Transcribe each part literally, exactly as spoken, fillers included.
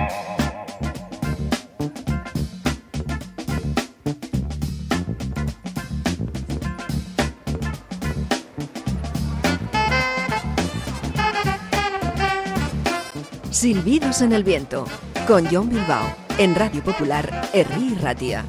Silbidos en el viento, con Jon Bilbao, en Radio Popular, Herri Ratia.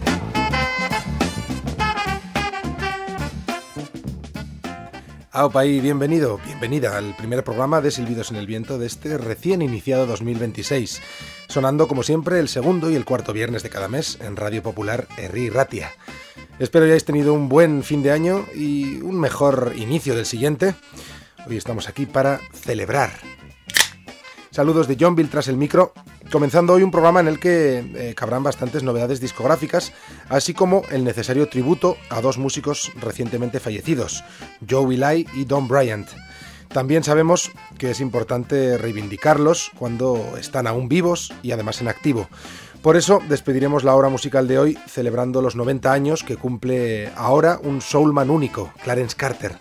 Aupa y bienvenido, bienvenida al primer programa de Silbidos en el viento de este recién iniciado dos mil veintiséis, sonando como siempre el segundo y el cuarto viernes de cada mes en Radio Popular, Herri Ratia. Espero hayáis tenido un buen fin de año y un mejor inicio del siguiente. Hoy estamos aquí para celebrar. Saludos de Jon Bil tras el micro, comenzando hoy un programa en el que eh, cabrán bastantes novedades discográficas, así como el necesario tributo a dos músicos recientemente fallecidos, Joey Lai y Don Bryant. También sabemos que es importante reivindicarlos cuando están aún vivos y además en activo. Por eso despediremos la hora musical de hoy celebrando los noventa años que cumple ahora un soulman único, Clarence Carter.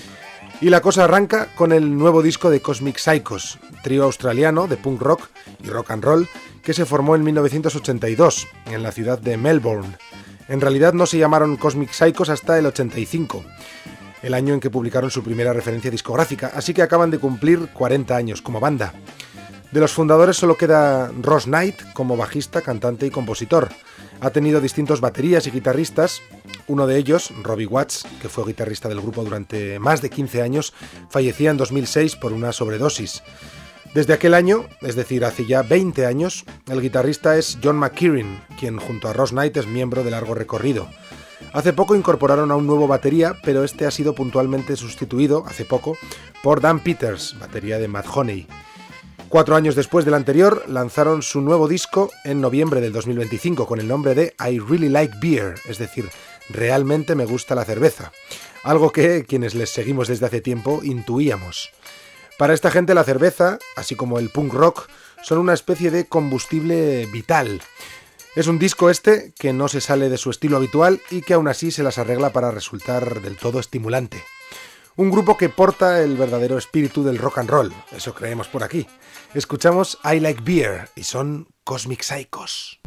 Y la cosa arranca con el nuevo disco de Cosmic Psychos, trío australiano de punk rock y rock and roll que se formó en mil novecientos ochenta y dos en la ciudad de Melbourne. En realidad no se llamaron Cosmic Psychos hasta el ochenta y cinco, el año en que publicaron su primera referencia discográfica, así que acaban de cumplir cuarenta años como banda. De los fundadores solo queda Ross Knight como bajista, cantante y compositor. Ha tenido distintos baterías y guitarristas. Uno de ellos, Robbie Watts, que fue guitarrista del grupo durante más de quince años, fallecía en dos mil seis por una sobredosis. Desde aquel año, es decir, hace ya veinte años, el guitarrista es John McKeerin, quien junto a Ross Knight es miembro de largo recorrido. Hace poco incorporaron a un nuevo batería, pero este ha sido puntualmente sustituido, hace poco, por Dan Peters, batería de Matt Honey. Cuatro años después del anterior, lanzaron su nuevo disco en noviembre del dos mil veinticinco con el nombre de I Really Like Beer, es decir, realmente me gusta la cerveza, algo que quienes les seguimos desde hace tiempo intuíamos. Para esta gente la cerveza, así como el punk rock, son una especie de combustible vital. Es un disco este que no se sale de su estilo habitual y que aún así se las arregla para resultar del todo estimulante. Un grupo que porta el verdadero espíritu del rock and roll, eso creemos por aquí. Escuchamos I Like Beer y son Cosmic Psychos.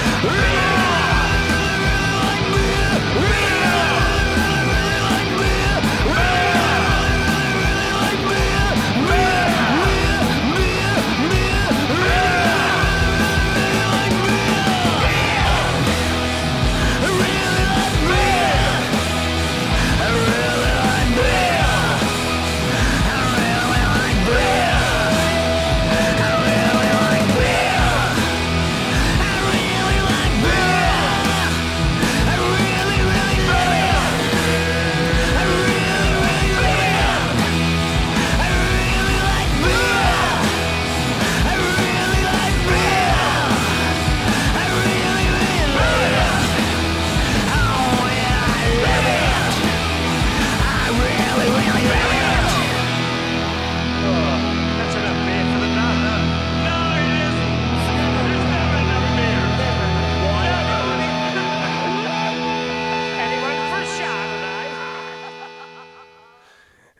Real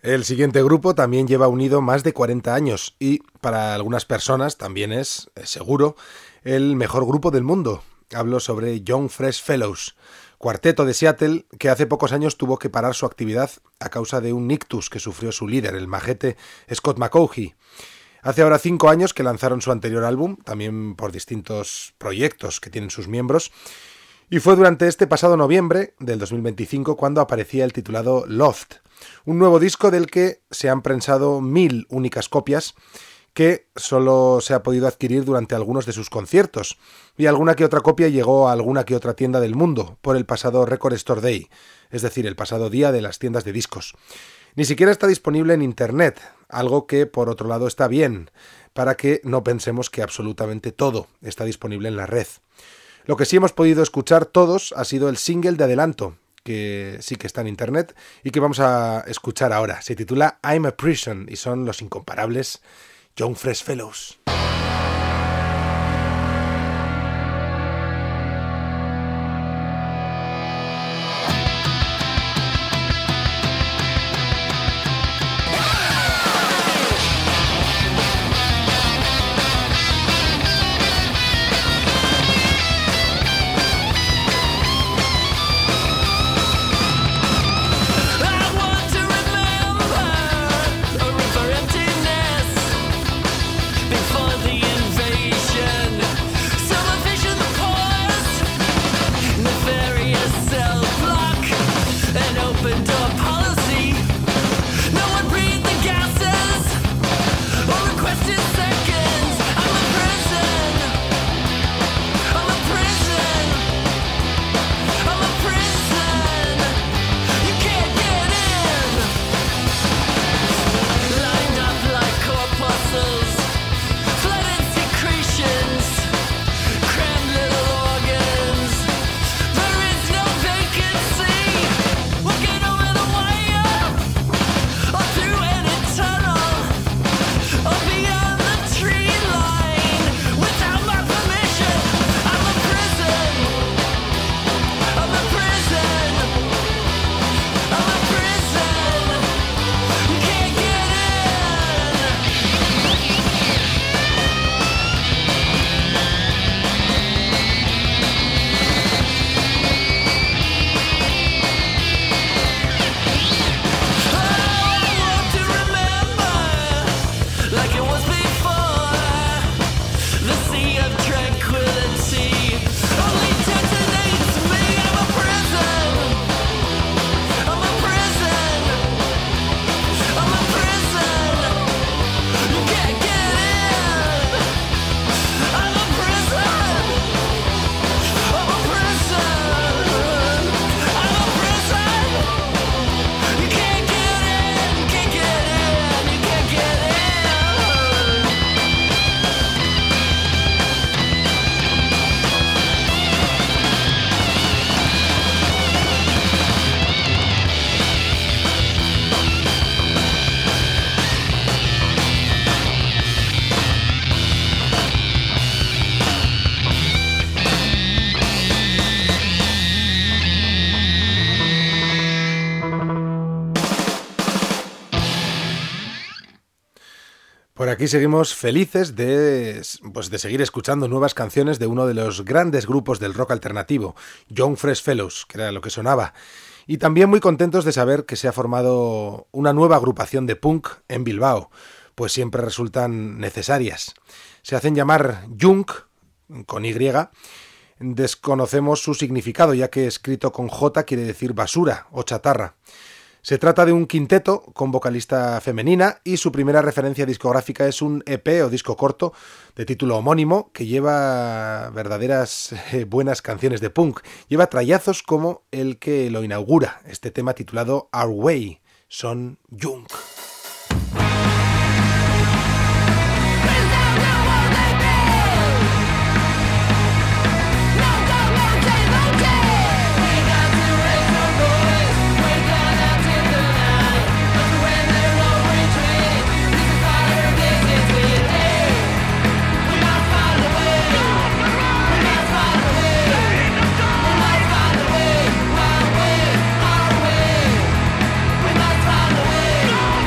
El siguiente grupo también lleva unido más de cuarenta años y para algunas personas también es, es seguro, el mejor grupo del mundo. Hablo sobre Young Fresh Fellows, cuarteto de Seattle que hace pocos años tuvo que parar su actividad a causa de un ictus que sufrió su líder, el majete Scott McAuley. Hace ahora cinco años que lanzaron su anterior álbum, también por distintos proyectos que tienen sus miembros, y fue durante este pasado noviembre del dos mil veinticinco cuando aparecía el titulado Loft, un nuevo disco del que se han prensado mil únicas copias que solo se ha podido adquirir durante algunos de sus conciertos, y alguna que otra copia llegó a alguna que otra tienda del mundo por el pasado Record Store Day, es decir, el pasado día de las tiendas de discos. Ni siquiera está disponible en internet, algo que por otro lado está bien, para que no pensemos que absolutamente todo está disponible en la red. Lo que sí hemos podido escuchar todos ha sido el single de adelanto, que sí que está en internet y que vamos a escuchar ahora. Se titula I'm a Prison y son los incomparables Young Fresh Fellows. Por aquí seguimos felices de, pues de seguir escuchando nuevas canciones de uno de los grandes grupos del rock alternativo, Young Fresh Fellows, que era lo que sonaba. Y también muy contentos de saber que se ha formado una nueva agrupación de punk en Bilbao, pues siempre resultan necesarias. Se hacen llamar Junk, con Y. Desconocemos su significado, ya que escrito con J quiere decir basura o chatarra. Se trata de un quinteto con vocalista femenina y su primera referencia discográfica es un E P o disco corto de título homónimo que lleva verdaderas eh, buenas canciones de punk. Lleva trallazos como el que lo inaugura, este tema titulado Our Way. Son Junk. Our way, our way, we must find a way.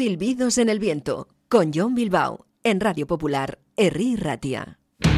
Silbidos en el viento, con Jon Bilbao, en Radio Popular, Herri Ratia.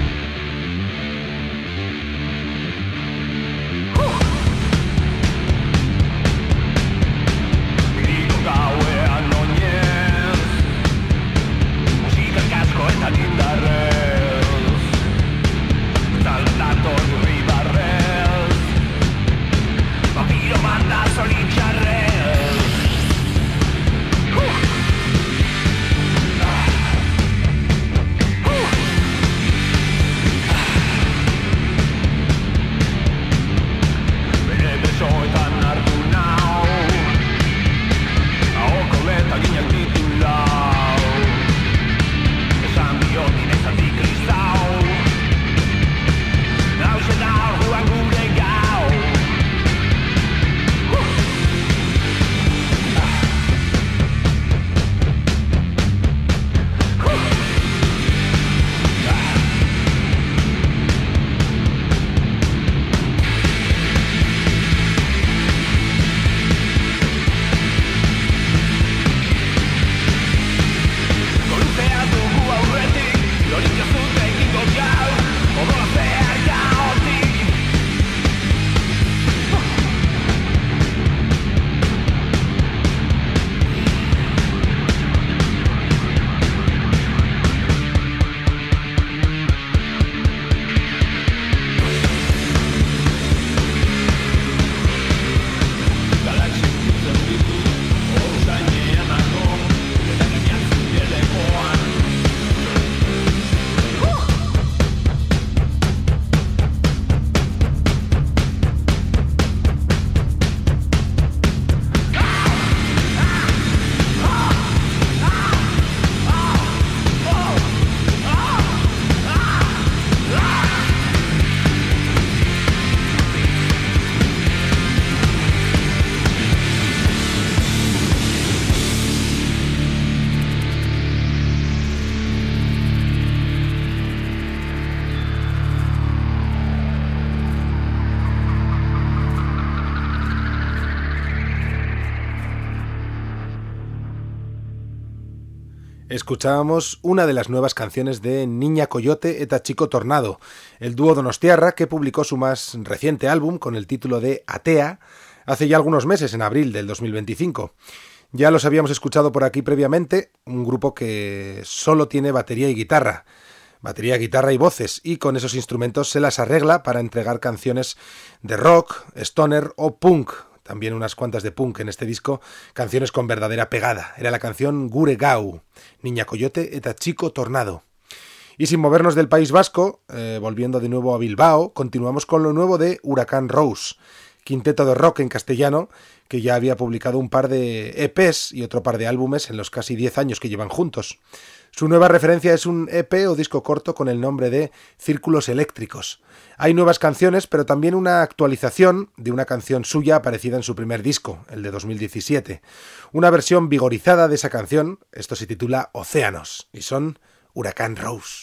Escuchábamos una de las nuevas canciones de Niña Coyote eta Chico Tornado, el dúo donostiarra que publicó su más reciente álbum con el título de Atea hace ya algunos meses, en abril del dos mil veinticinco. Ya los habíamos escuchado por aquí previamente, un grupo que solo tiene batería y guitarra, batería, guitarra y voces, y con esos instrumentos se las arregla para entregar canciones de rock, stoner o punk. También unas cuantas de punk en este disco, canciones con verdadera pegada. Era la canción Gure Gau, Niña Coyote eta Chico Tornado. Y sin movernos del País Vasco, eh, volviendo de nuevo a Bilbao, continuamos con lo nuevo de Huracán Rose, quinteto de rock en castellano, que ya había publicado un par de E Pes y otro par de álbumes en los casi diez años que llevan juntos. Su nueva referencia es un E Pe o disco corto con el nombre de Círculos Eléctricos. Hay nuevas canciones, pero también una actualización de una canción suya aparecida en su primer disco, el de dos mil diecisiete. Una versión vigorizada de esa canción, esto se titula Océanos, y son Huracán Rose.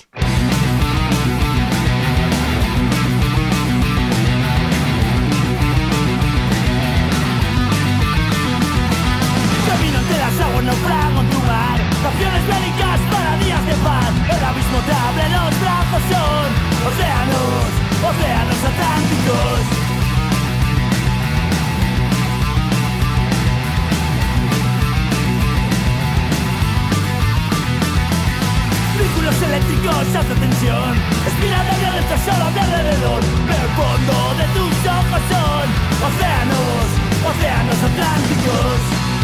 Camino entre las aguas, naufrago en tu mar. Canciones bélicas para días de paz. El abismo te abre los brazos, son océanos, océanos atlánticos. Vínculos eléctricos, alta tensión. Espiral de violento solo a mi alrededor. Pero el fondo de tus ojos son océanos, océanos atlánticos.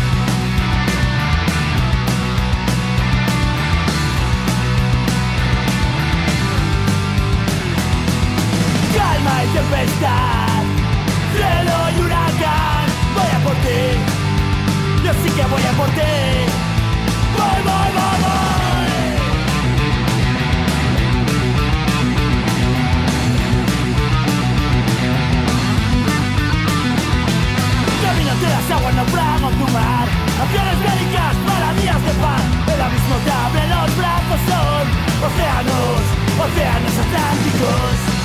Calma y tempestad, cielo y huracán. Voy a por ti, yo sí que voy a por ti. Voy, voy, voy, voy. Camino entre las aguas, naufrago en tu mar. Canciones bélicas para días de paz. El abismo te abre los brazos, son océanos, océanos atlánticos.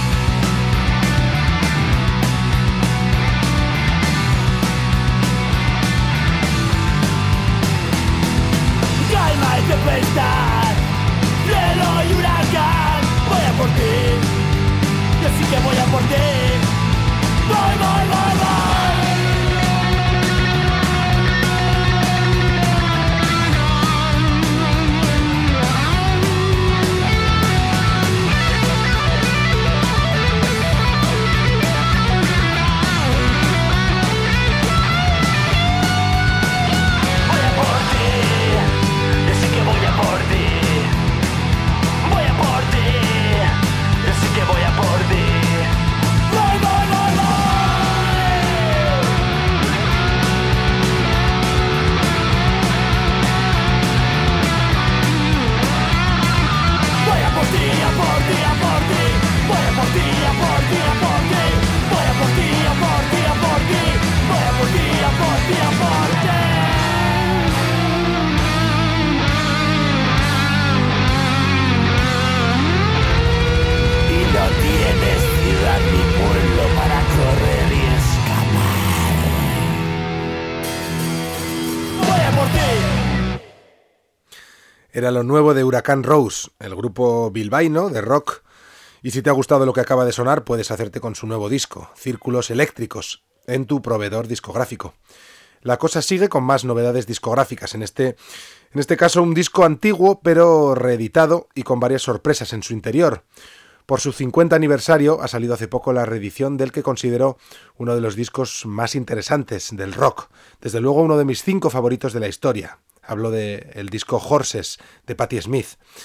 Era lo nuevo de Huracán Rose, el grupo bilbaíno de rock. Y si te ha gustado lo que acaba de sonar, puedes hacerte con su nuevo disco, Círculos Eléctricos, en tu proveedor discográfico. La cosa sigue con más novedades discográficas, en este, en este caso un disco antiguo pero reeditado y con varias sorpresas en su interior. Por su cincuenta aniversario ha salido hace poco la reedición del que considero uno de los discos más interesantes del rock, desde luego uno de mis cinco favoritos de la historia. Hablo del disco Horses, de Patti Smith.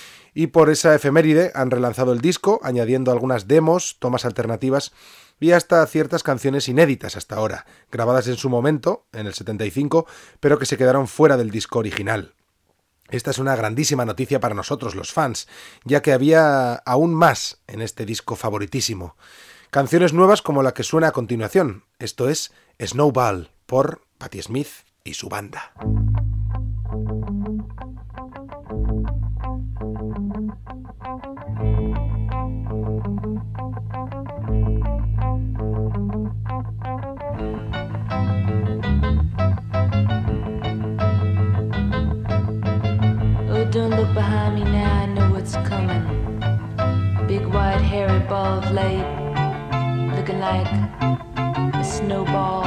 Y por esa efeméride han relanzado el disco, añadiendo algunas demos, tomas alternativas y hasta ciertas canciones inéditas hasta ahora, grabadas en su momento, en el setenta y cinco, pero que se quedaron fuera del disco original. Esta es una grandísima noticia para nosotros, los fans, ya que había aún más en este disco favoritísimo. Canciones nuevas como la que suena a continuación. Esto es Snowball, por Patti Smith y su banda. Don't look behind me now, I know what's coming. Big white hairy ball of light, looking like a snowball.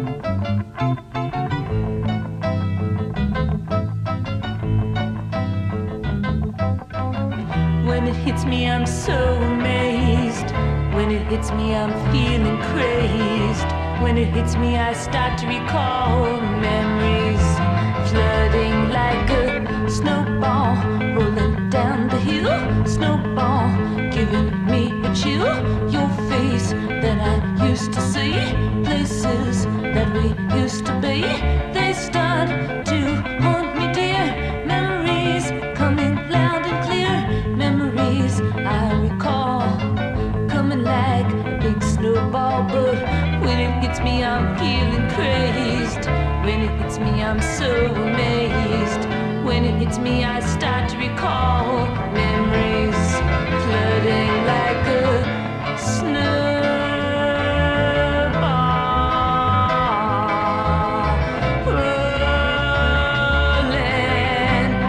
When it hits me, I'm so amazed. When it hits me, I'm feeling crazed. When it hits me, I start to recall memories flooding like a snowball, rolling down the hill. Snowball, giving me a chill. Your face that I used to see, places that we used to be, they start to haunt me, dear. Memories coming loud and clear. Memories I recall, coming like a big snowball. But when it hits me, I'm feeling crazed. When it hits me, I'm so amazed. When it hits me, I start to recall memories flooding like a snowball, rolling,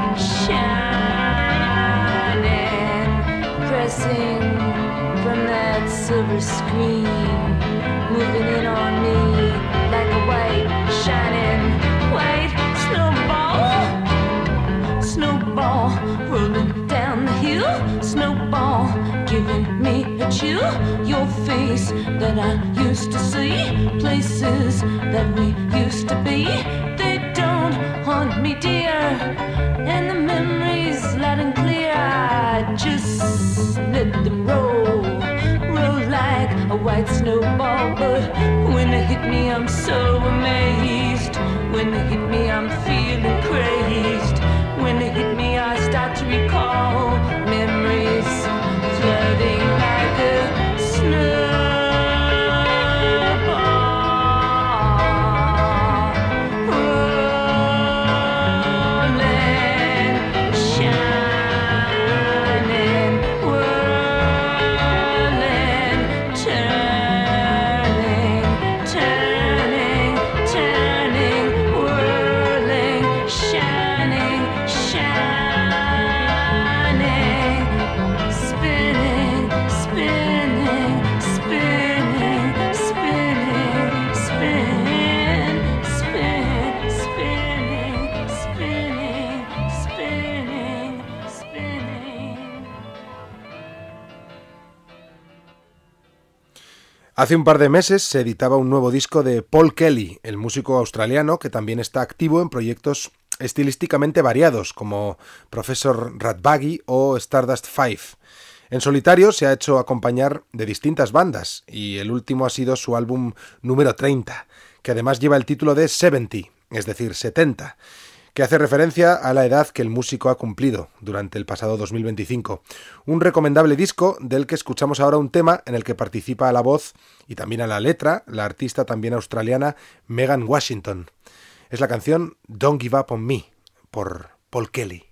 shining, pressing from that silver screen, moving in on me like a white, shining, white snowball. Snowball, rolling down the hill. Snowball, giving me a chill. Your face that I used to see, places that we used to be, they don't haunt me, dear. And the memories loud and clear, I just let them roll, roll like a white snowball. But when they hit me, I'm so amazed. When they hit me, I'm feeling crazed. When they hit me, I start to recall memories flooding like a snowball, rolling, shining, whirling, turning, turning, turning, whirling, shining, shining. Hace un par de meses se editaba un nuevo disco de Paul Kelly, el músico australiano que también está activo en proyectos estilísticamente variados como Professor Ratbaggy o Stardust Five. En solitario se ha hecho acompañar de distintas bandas y el último ha sido su álbum número treinta, que además lleva el título de setenta, es decir, setenta, que hace referencia a la edad que el músico ha cumplido durante el pasado dos mil veinticinco. Un recomendable disco del que escuchamos ahora un tema en el que participa a la voz y también a la letra la artista también australiana Megan Washington. Es la canción Don't Give Up on Me, por Paul Kelly.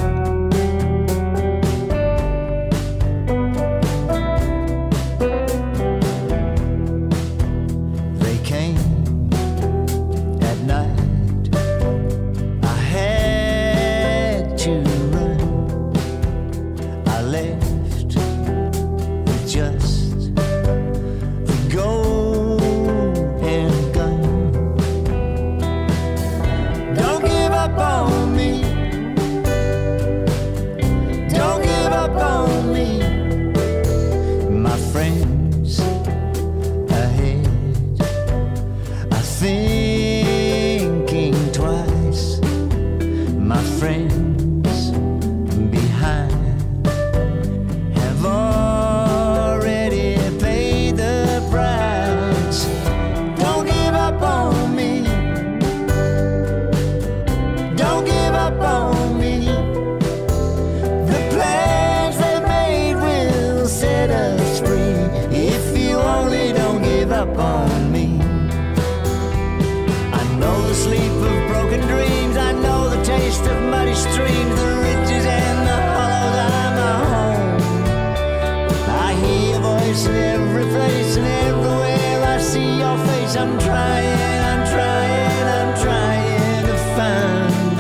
I'm trying, I'm trying, I'm trying to find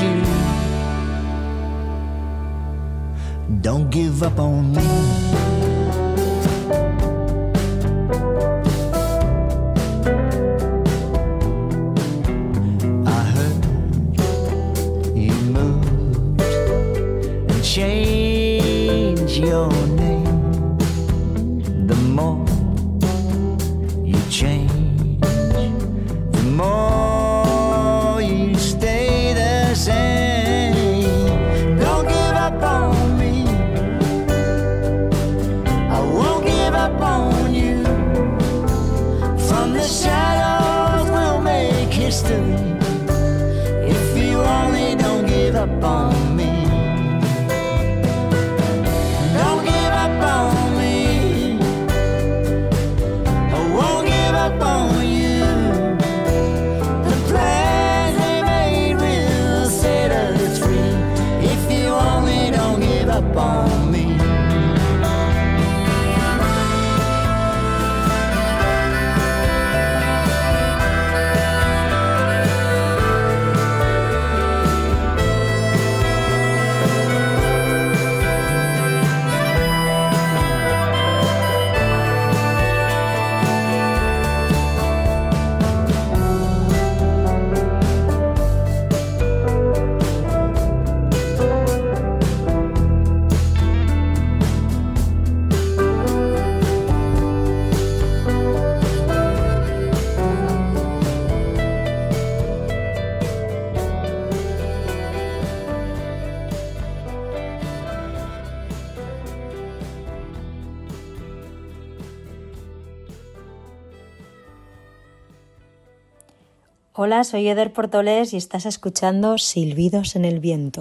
you. Don't give up on me. I heard you moved and changed your name. The more you change, the more you stay the same. Don't give up on me, I won't give up on you. From the shadows we'll make history, if you only don't give up on me. Don't give up on me, I won't give up on you. On me. Hola, soy Eder Portolés y estás escuchando Silbidos en el Viento.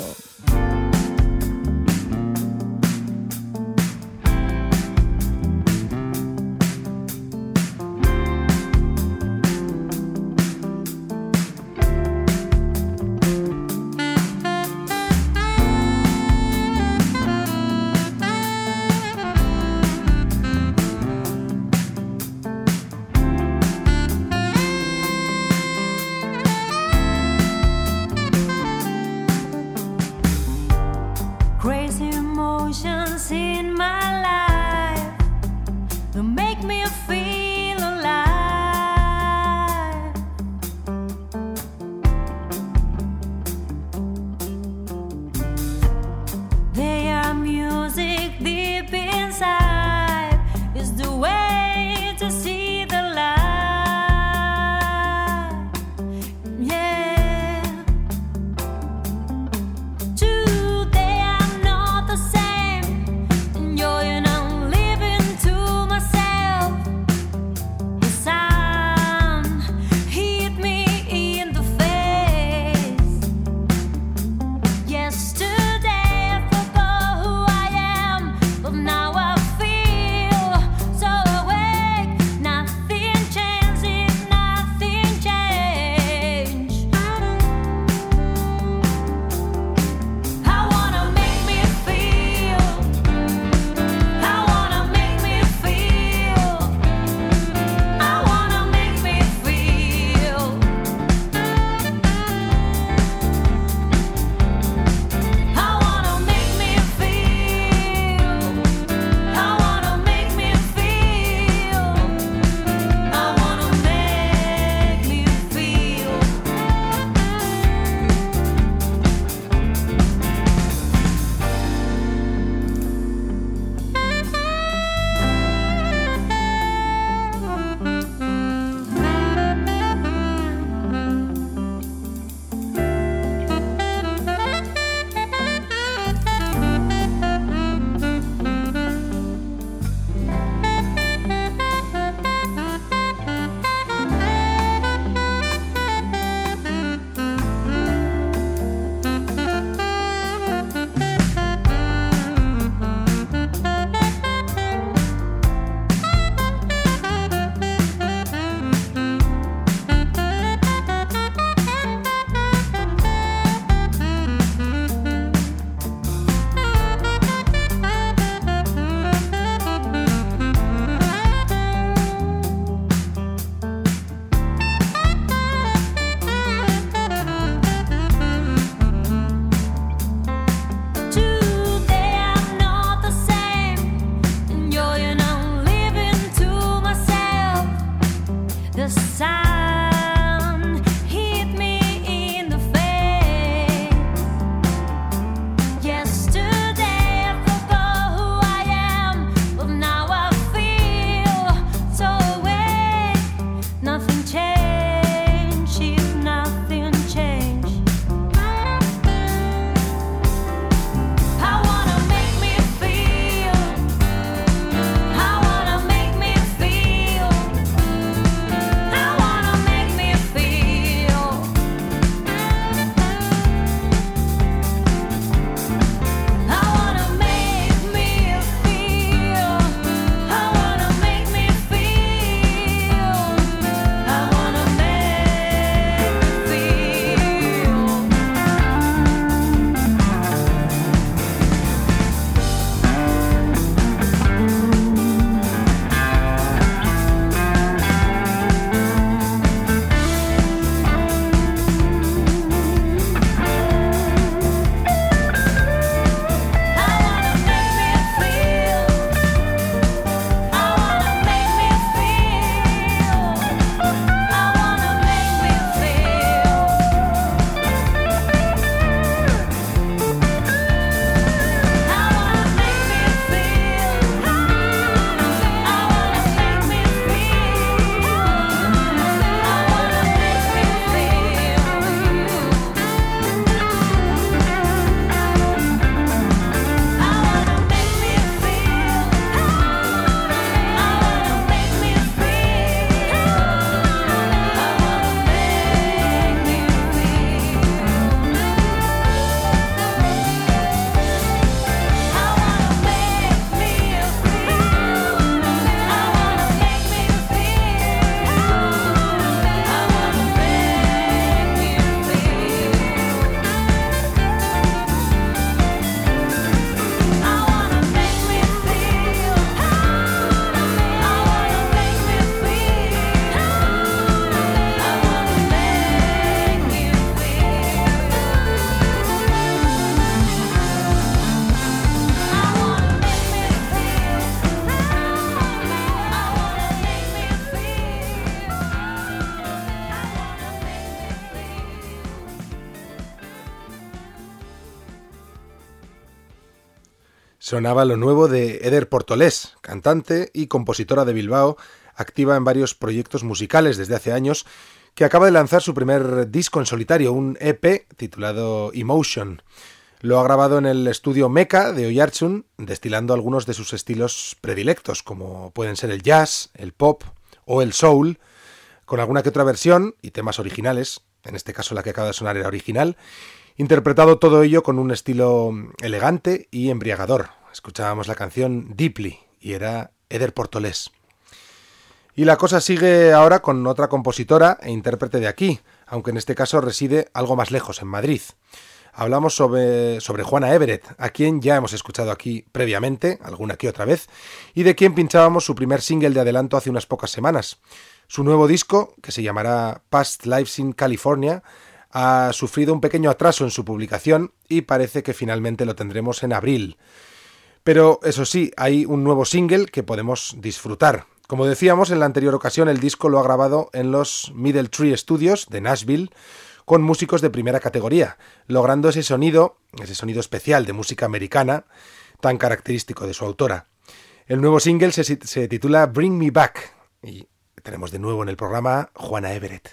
Sonaba lo nuevo de Eder Portolés, cantante y compositora de Bilbao, activa en varios proyectos musicales desde hace años, que acaba de lanzar su primer disco en solitario, un E P titulado Emotion. Lo ha grabado en el estudio Meca de Oiartzun, destilando algunos de sus estilos predilectos, como pueden ser el jazz, el pop o el soul, con alguna que otra versión y temas originales, en este caso la que acaba de sonar era original, interpretado todo ello con un estilo elegante y embriagador. Escuchábamos la canción Deeply y era Eder Portolés. Y la cosa sigue ahora con otra compositora e intérprete de aquí, aunque en este caso reside algo más lejos, en Madrid. Hablamos sobre, sobre Juana Everett, a quien ya hemos escuchado aquí previamente, alguna que otra vez, y de quien pinchábamos su primer single de adelanto hace unas pocas semanas. Su nuevo disco, que se llamará Past Lives in California, ha sufrido un pequeño atraso en su publicación y parece que finalmente lo tendremos en abril. Pero eso sí, hay un nuevo single que podemos disfrutar. Como decíamos en la anterior ocasión, el disco lo ha grabado en los Middle Tree Studios de Nashville con músicos de primera categoría, logrando ese sonido, ese sonido especial de música americana tan característico de su autora. El nuevo single se, se titula Bring Me Back y tenemos de nuevo en el programa Juana Everett.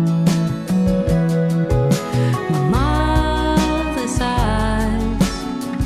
Mother's eyes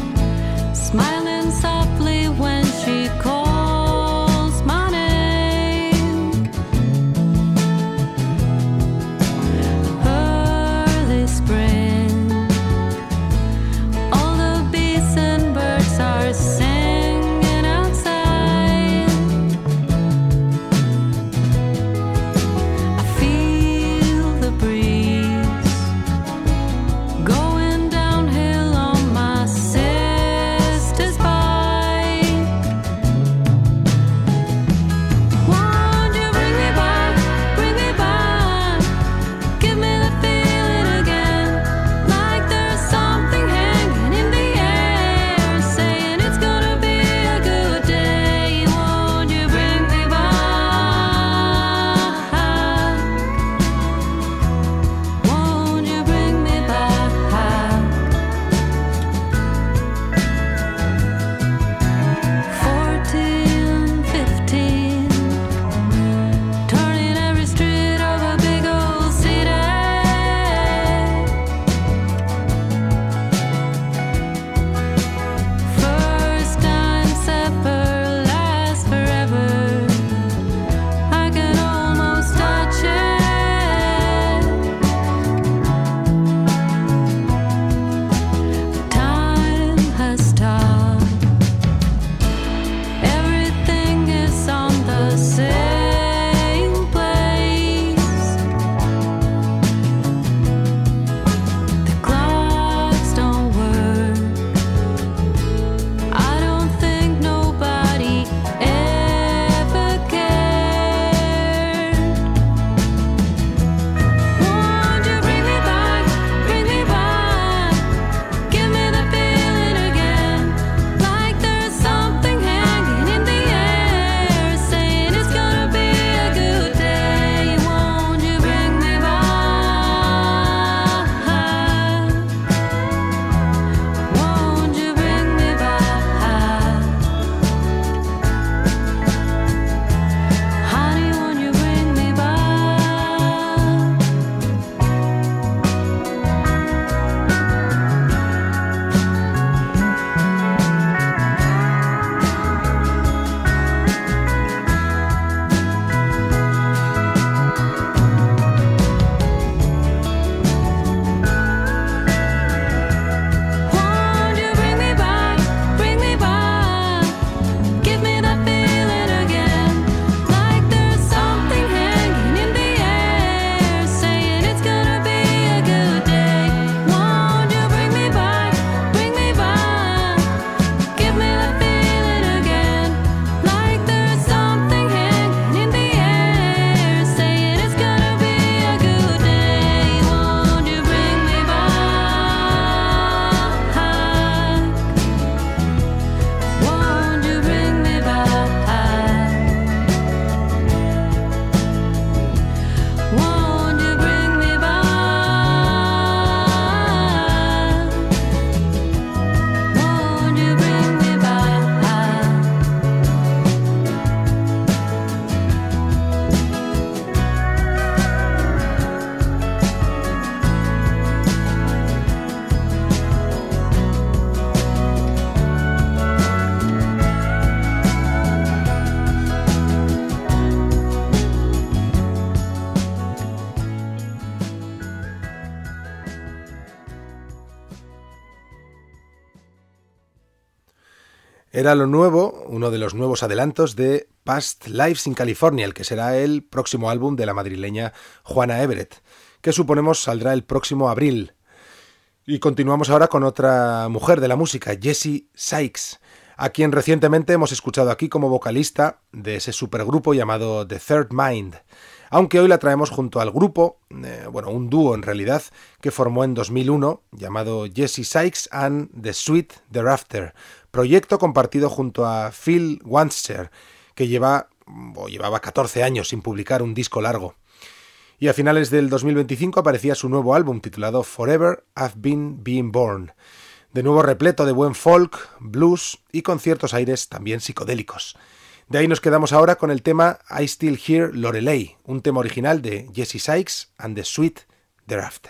Era lo nuevo, uno de los nuevos adelantos de Past Lives in California, el que será el próximo álbum de la madrileña Juana Everett, que suponemos saldrá el próximo abril. Y continuamos ahora con otra mujer de la música, Jessie Sykes, a quien recientemente hemos escuchado aquí como vocalista de ese supergrupo llamado The Third Mind, aunque hoy la traemos junto al grupo, eh, bueno, un dúo en realidad, que formó en dos mil uno, llamado Jessie Sykes and The Sweet Thereafter, proyecto compartido junto a Phil Wanster, que lleva, o llevaba catorce años sin publicar un disco largo. Y a finales del dos mil veinticinco aparecía su nuevo álbum titulado Forever I've Been Being Born, de nuevo repleto de buen folk, blues y con ciertos aires también psicodélicos. De ahí nos quedamos ahora con el tema I Still Hear Lorelei, un tema original de Jessie Sykes and The Sweet Thereafter.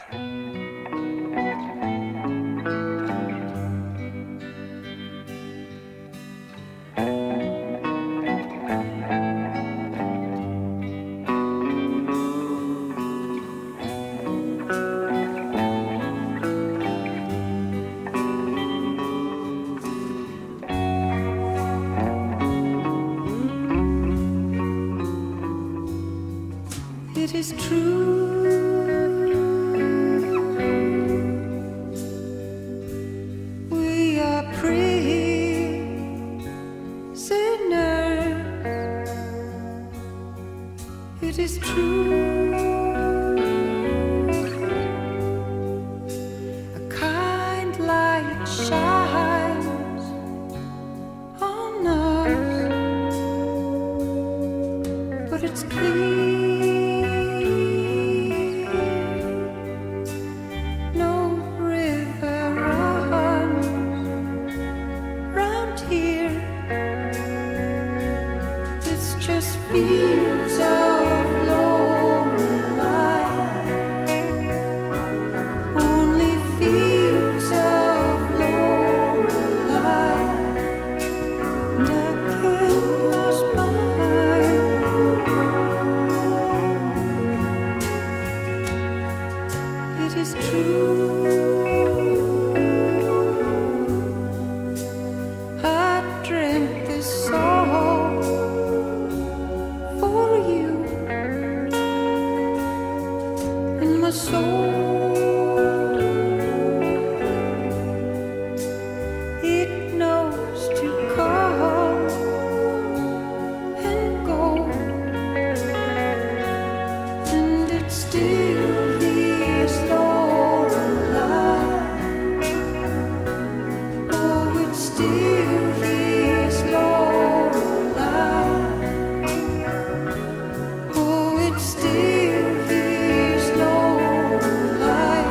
It is true, we are prisoners. It is true, a kind light shines on us, but it's clear. Fields of Lorelei, only fields of Lorelei, and I can't pass by. It is true, I dreamt this song soul, it knows to come and go, and it still hears Lorelei. Oh, it still hears Lorelei. Oh, it still hears Lorelei.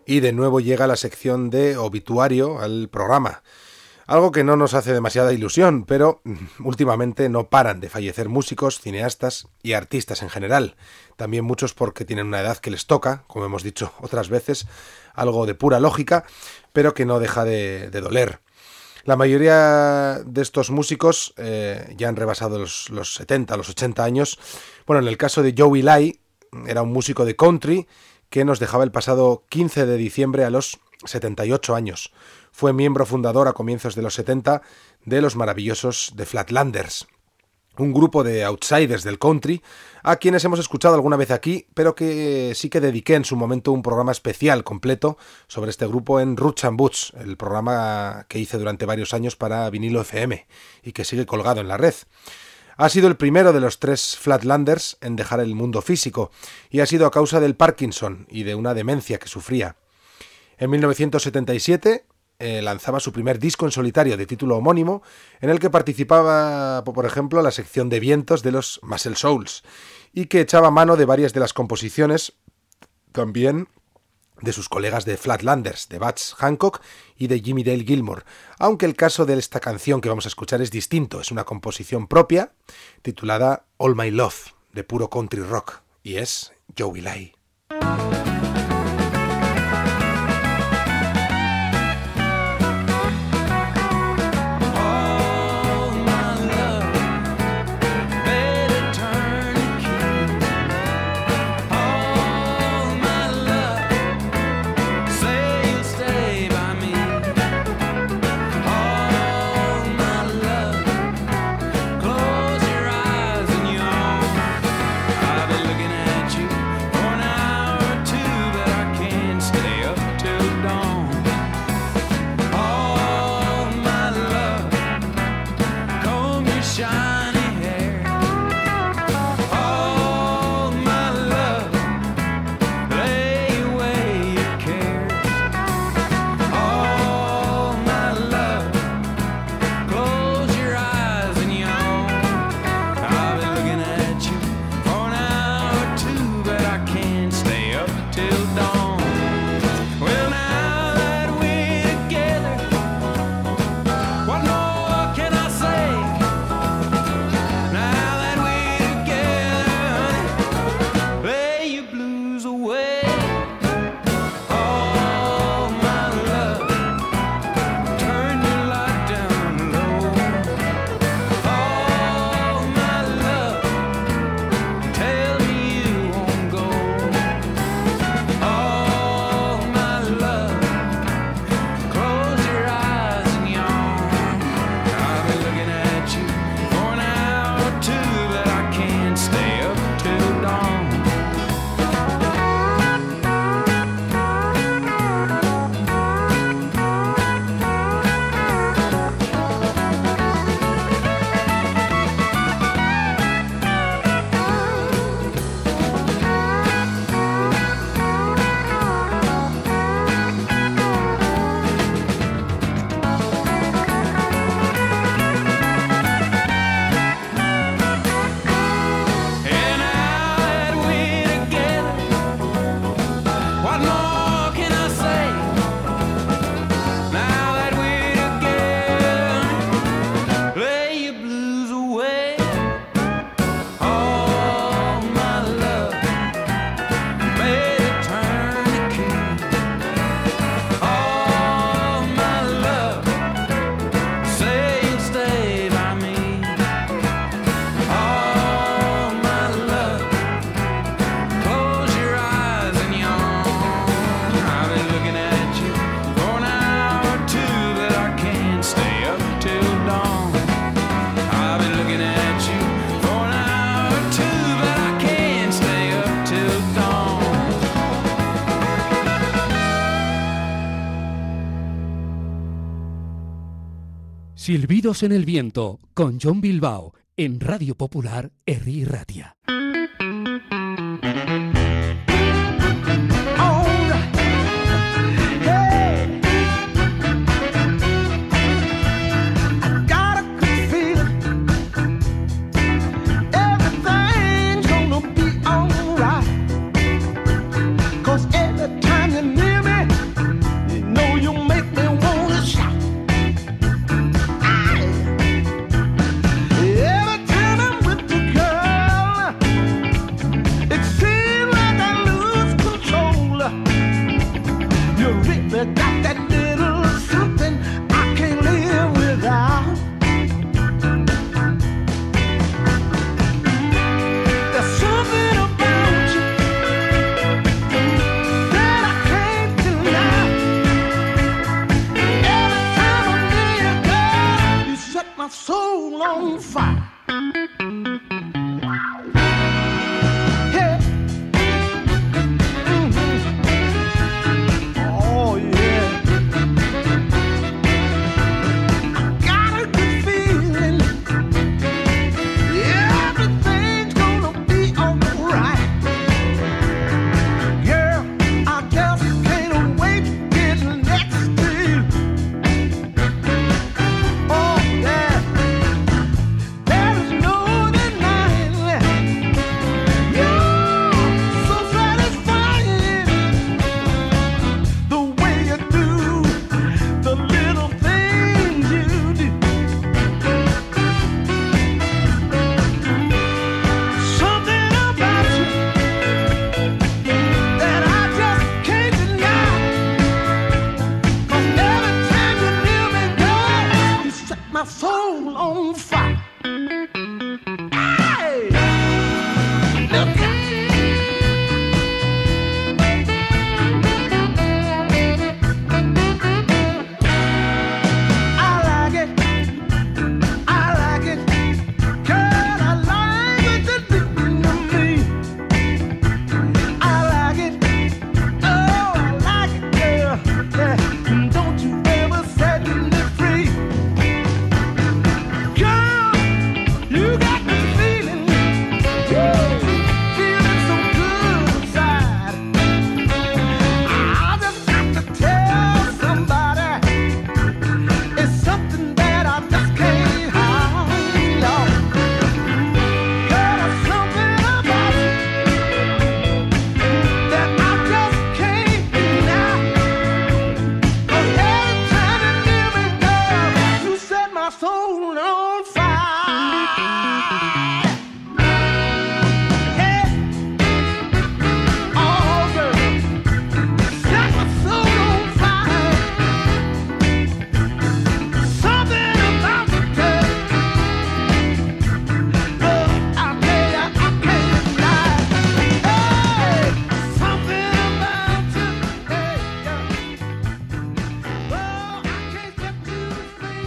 Y de nuevo llega la sección de obituario al programa. Algo que no nos hace demasiada ilusión, pero últimamente no paran de fallecer músicos, cineastas y artistas en general. También muchos porque tienen una edad que les toca, como hemos dicho otras veces, algo de pura lógica, pero que no deja de, de doler. La mayoría de estos músicos eh, ya han rebasado los, los setenta, los ochenta años. Bueno, en el caso de Joey Lai, era un músico de country que nos dejaba el pasado quince de diciembre a los setenta y ocho años. Fue miembro fundador a comienzos de los setenta de los maravillosos The Flatlanders, un grupo de outsiders del country a quienes hemos escuchado alguna vez aquí, pero que sí que dediqué en su momento un programa especial completo sobre este grupo en Roots and Boots, el programa que hice durante varios años para Vinilo F M y que sigue colgado en la red. Ha sido el primero de los tres Flatlanders en dejar el mundo físico, y ha sido a causa del Parkinson y de una demencia que sufría. En mil novecientos setenta y siete eh, lanzaba su primer disco en solitario de título homónimo, en el que participaba, por ejemplo, la sección de vientos de los Muscle Souls, y que echaba mano de varias de las composiciones también de sus colegas de Flatlanders, de Butch Hancock y de Jimmie Dale Gilmore, aunque el caso de esta canción que vamos a escuchar es distinto. Es una composición propia titulada All My Love, de puro country rock, y es Joey Lai. Silbidos en el viento con John Bilbao en Radio Popular Herri Ratia. Every time you near me soul on fire. Yeah. Mm-hmm. Oh yeah. I got a good feeling. Everything's gonna be alright. Girl, I just can't wait to get next to you. Oh yeah. There is no denying you're so satisfying. The way you do the little things you do. Something about you that I just can't deny. 'Cause every time you near me, girl, you set my soul on fire. Hey! Look out! I like it. I like it. Girl, I like what you're doing to me. I like it. Oh, I like it, girl. Yeah. Don't you ever set me free. Girl, you got me feeling, woo, feeling so good inside. I just got to tell somebody, it's something that I just can't hide. No. Girl, there's something about you that I just can't deny. 'Cause every time you're near me, girl, you set my soul on fire. Hey, oh girl, set my soul on fire. Something about you, girl, girl, I tell ya, I can't deny. Hey, something about you, hey, girl, well, I can't set you free.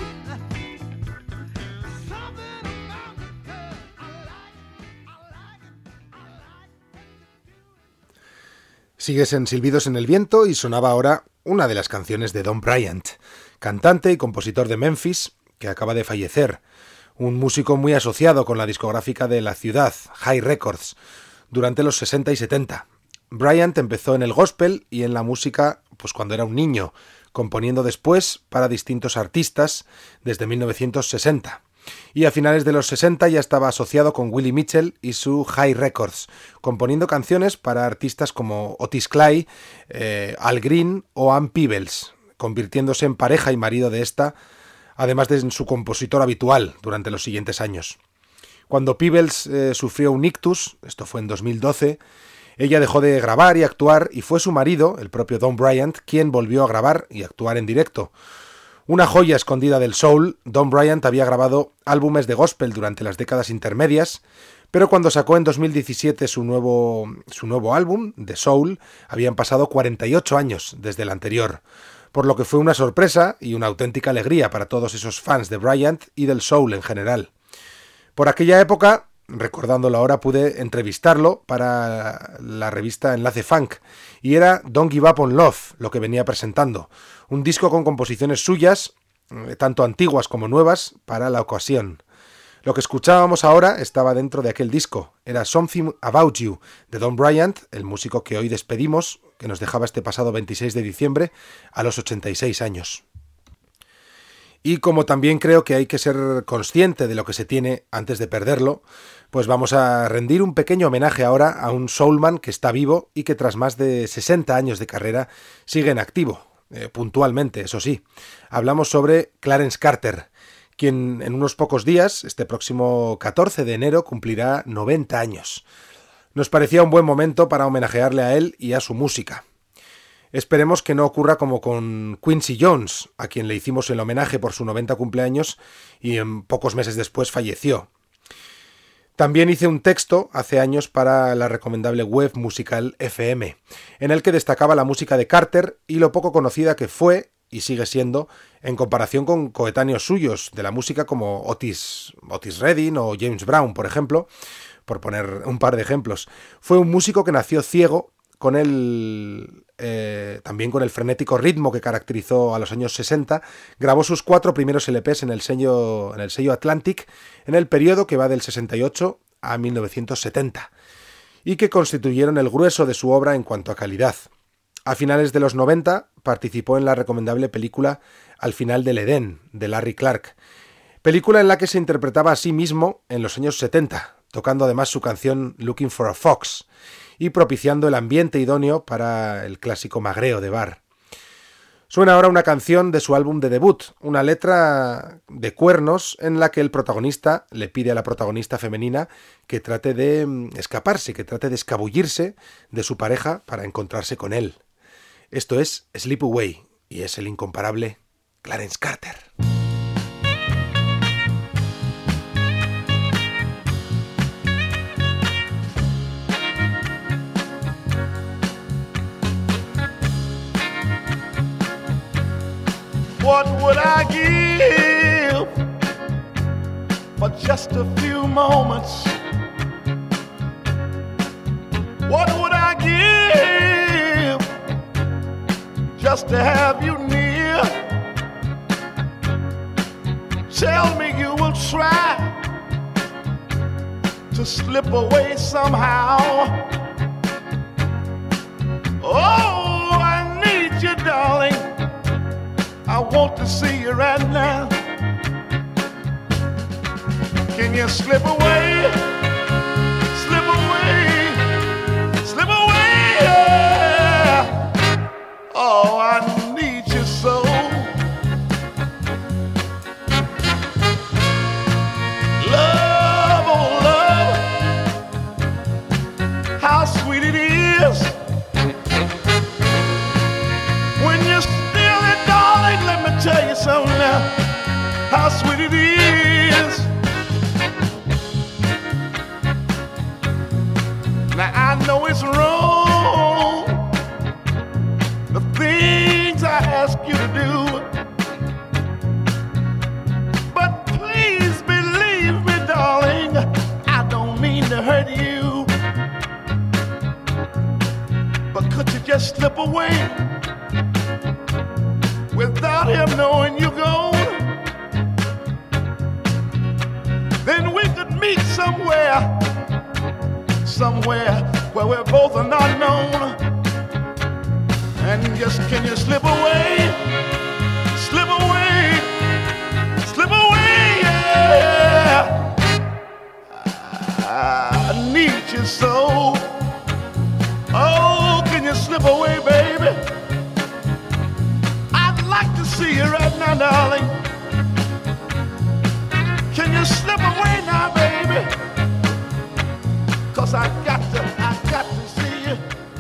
Something about you, girl, I like, I like it, I like it. Sigues en Silbidos en el Viento y sonaba ahora una de las canciones de Don Bryant, cantante y compositor de Memphis, que acaba de fallecer, un músico muy asociado con la discográfica de la ciudad, High Records, durante los sesenta y setenta. Bryant empezó en el gospel y en la música pues cuando era un niño, componiendo después para distintos artistas desde mil novecientos sesenta. Y a finales de los sesenta ya estaba asociado con Willie Mitchell y su High Records, componiendo canciones para artistas como Otis Clay, eh, Al Green o Ann Peebles, convirtiéndose en pareja y marido de esta, además de su compositor habitual durante los siguientes años. Cuando Peebles eh, sufrió un ictus, esto fue en dos mil doce, ella dejó de grabar y actuar y fue su marido, el propio Don Bryant, quien volvió a grabar y actuar en directo. Una joya escondida del soul, Don Bryant había grabado álbumes de gospel durante las décadas intermedias, pero cuando sacó en dos mil diecisiete su nuevo, su nuevo álbum, de soul, habían pasado cuarenta y ocho años desde el anterior, por lo que fue una sorpresa y una auténtica alegría para todos esos fans de Bryant y del soul en general. Por aquella época, recordándolo ahora, pude entrevistarlo para la revista Enlace Funk, y era Don't Give Up on Love lo que venía presentando, un disco con composiciones suyas, tanto antiguas como nuevas, para la ocasión. Lo que escuchábamos ahora estaba dentro de aquel disco, era Something About You, de Don Bryant, el músico que hoy despedimos, que nos dejaba este pasado veintiséis de diciembre, a los ochenta y seis años. Y como también creo que hay que ser consciente de lo que se tiene antes de perderlo, pues vamos a rendir un pequeño homenaje ahora a un soulman que está vivo y que tras más de sesenta años de carrera sigue en activo, eh, puntualmente, eso sí. Hablamos sobre Clarence Carter, quien en unos pocos días, este próximo catorce de enero, cumplirá noventa años. Nos parecía un buen momento para homenajearle a él y a su música. Esperemos que no ocurra como con Quincy Jones, a quien le hicimos el homenaje por su noventa cumpleaños y en pocos meses después falleció. También hice un texto hace años para la recomendable web musical F M, en el que destacaba la música de Carter y lo poco conocida que fue y sigue siendo en comparación con coetáneos suyos de la música como Otis, Otis Redding o James Brown, por ejemplo, por poner un par de ejemplos. Fue un músico que nació ciego con el, eh, también con el frenético ritmo que caracterizó a los años sesenta, grabó sus cuatro primeros L Pes en el sello, en el sello Atlantic en el periodo que va del sesenta y ocho a mil novecientos setenta y que constituyeron el grueso de su obra en cuanto a calidad. A finales de los noventa participó en la recomendable película Al final del Edén, de Larry Clark, película en la que se interpretaba a sí mismo en los años setenta, tocando además su canción Looking for a Fox, y propiciando el ambiente idóneo para el clásico magreo de bar. Suena ahora una canción de su álbum de debut, una letra de cuernos en la que el protagonista le pide a la protagonista femenina que trate de escaparse, que trate de escabullirse de su pareja para encontrarse con él. Esto es Slip Away y es el incomparable Clarence Carter. What would I give for just a few moments? What would I give just to have you near? Tell me you will try to slip away somehow. Oh, I need you, darling. I want to see you right now. Can you slip away? Slip away. Slip away. Yeah. Oh, I need you so. Love, oh love, how sweet it is when you're let me tell you something now, how sweet it is. Now I know it's wrong, the things I ask you to do, but please believe me, darling, I don't mean to hurt you. But could you just slip away without him knowing you're gone? Then we could meet somewhere, somewhere where we're both are not known. And just can you slip away, slip away, slip away, yeah. I need you so. Oh, can you slip away, baby? See you right now, darling. Can you slip away now, baby? Cause I got to, I got to see you.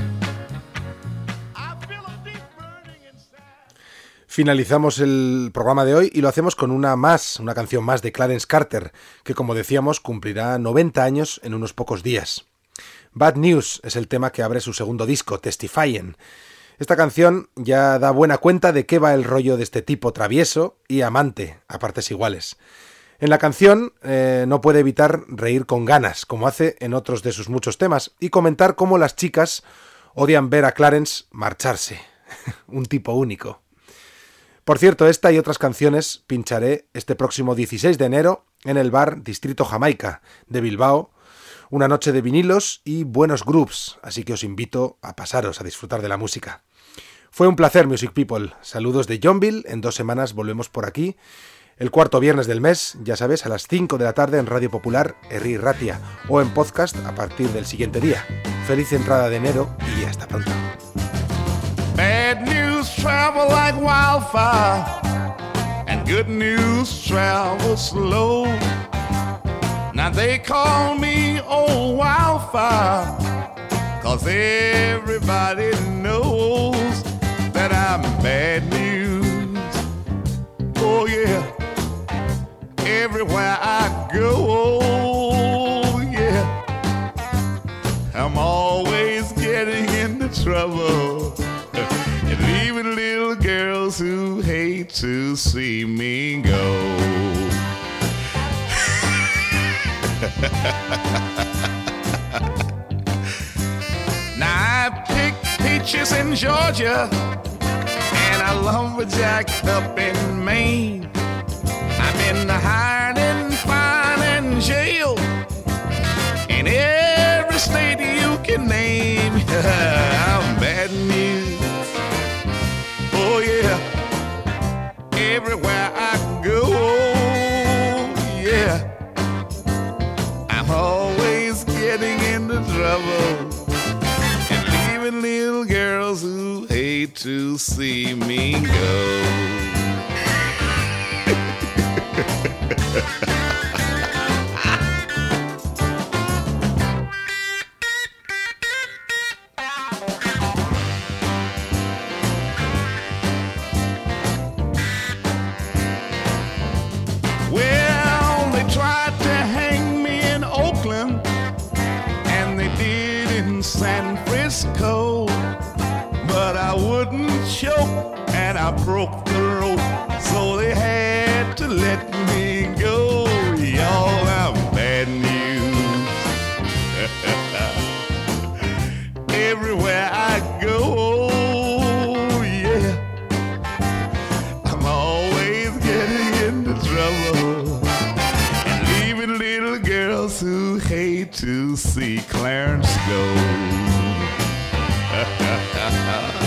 I feel a deep burning inside. Finalizamos el programa de hoy y lo hacemos con una más, una canción más de Clarence Carter, que como decíamos cumplirá noventa años en unos pocos días. Bad News es el tema que abre su segundo disco, Testifying. Esta canción ya da buena cuenta de qué va el rollo de este tipo travieso y amante a partes iguales. En la canción eh, no puede evitar reír con ganas, como hace en otros de sus muchos temas, y comentar cómo las chicas odian ver a Clarence marcharse. Un tipo único. Por cierto, esta y otras canciones pincharé este próximo dieciséis de enero en el bar Distrito Jamaica de Bilbao. Una noche de vinilos y buenos grooves, así que os invito a pasaros a disfrutar de la música. Fue un placer, Music People. Saludos de Johnville. En dos semanas volvemos por aquí. El cuarto viernes del mes, ya sabes, a las cinco de la tarde en Radio Popular, Herri Ratia, o en podcast a partir del siguiente día. Feliz entrada de enero y hasta pronto. Bad news travel like wildfire, and good news travel slow. Now they call me old wildfire, cause everybody knows that I'm bad news. Oh yeah, everywhere I go, oh yeah, I'm always getting into trouble and leaving little girls who to see me go. Now I picked peaches in Georgia and I lumberjacked up in Maine. I've been hired and fined and jailed in every state you can name. I'm bad news. Oh yeah, everywhere I go, yeah, I'm always getting into trouble and leaving little girls who hate to see me go. Well, they tried to hang me in Oakland, and they did in San Francisco, but I wouldn't choke, and I broke the rope, so they had to let me go. Y'all, I'm bad news. Everywhere I go, yeah, I'm always getting into trouble and leaving little girls who hate to see Clarence go.